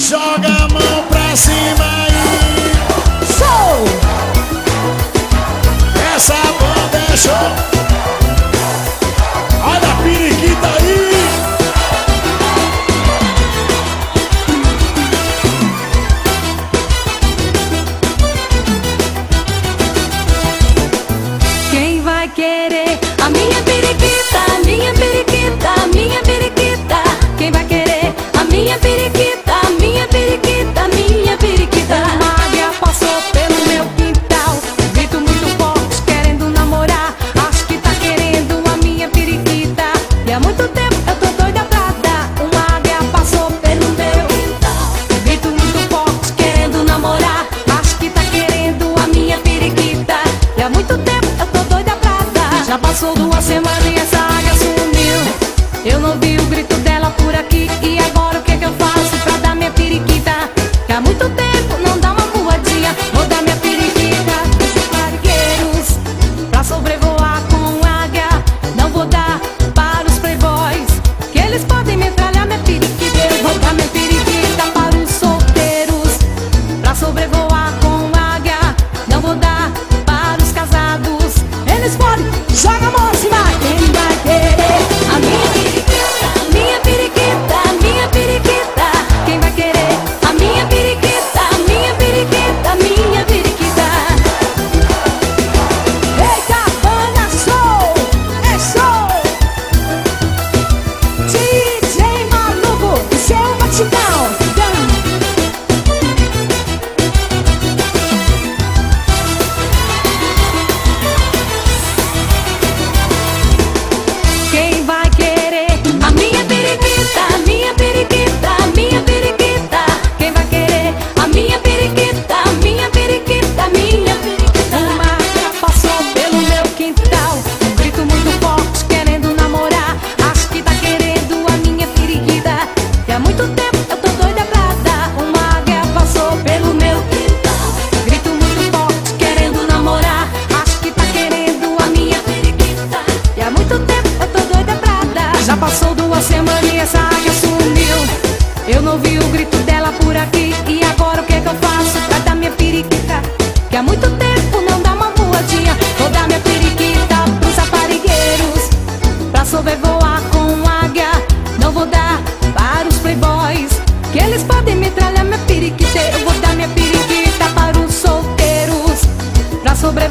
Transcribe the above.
joga a mão pra cima aí. Show! Essa banda é show. Olha a periquita aí. Quem vai querer a minha periquita, a minha periquita, a minha periquita? Quem vai querer a minha periquita, a minha periquita, a minha periquita? Uma águia passou pelo meu quintal, grito muito forte, querendo namorar. Acho que tá querendo a minha periquita, e há muito tempo eu tô doida pra dar. Uma águia passou pelo meu quintal, grito muito forte, querendo namorar. Acho que tá querendo a minha periquita, e há muito tempo eu tô doida pra dar. Já passou 2 semanas e essa águia sumiu. Eu não vi o grito dela por aqui. E agora o que que eu faço pra dar minha periquita? Que há muito tempo não dá uma voadinha. Vou dar minha periquita pros parigueiros, pra sobrevoar com águia. Não vou dar para os playboys, que eles podem metralhar minha periquita. Eu vou dar minha periquita para os solteiros, pra sobrevoar com águia. Não vou dar para os casados, eles podem. Joga a mão acima. Quem vai querer a minha periquita, a minha periquita, a minha periquita? Quem vai querer a minha periquita, a minha periquita, a minha periquita? Eita, banda show! É show! DJ Maluco, seu batidão. Quem vai querer a minha periquita, a minha periquita, a minha periquita? Quem vai querer a minha periquita, a minha periquita, a minha periquita? Uma águia passou pelo meu quintal, um grito muito forte, querendo namorar. Acho que tá querendo a minha periquita, que há muito tempo eu tô doida pra dar. Uma águia passou pelo meu quintal, grito muito forte, querendo namorar. Acho que tá querendo a minha periquita, e há muito tempo eu tô doida pra dar. Já passou 2 semanas e essa águia sumiu. Eu não vi o grito dela por aqui. E agora o que que eu faço pra dar minha periquita? Que há muito tempo não dá uma voadinha. Vou dar minha periquita pros aparigueiros, pra sobrevoar com águia. Não vou dar para os playboys, que eles podem metralhar minha periquita. Eu vou dar minha periquita para os solteiros, pra sobrevoar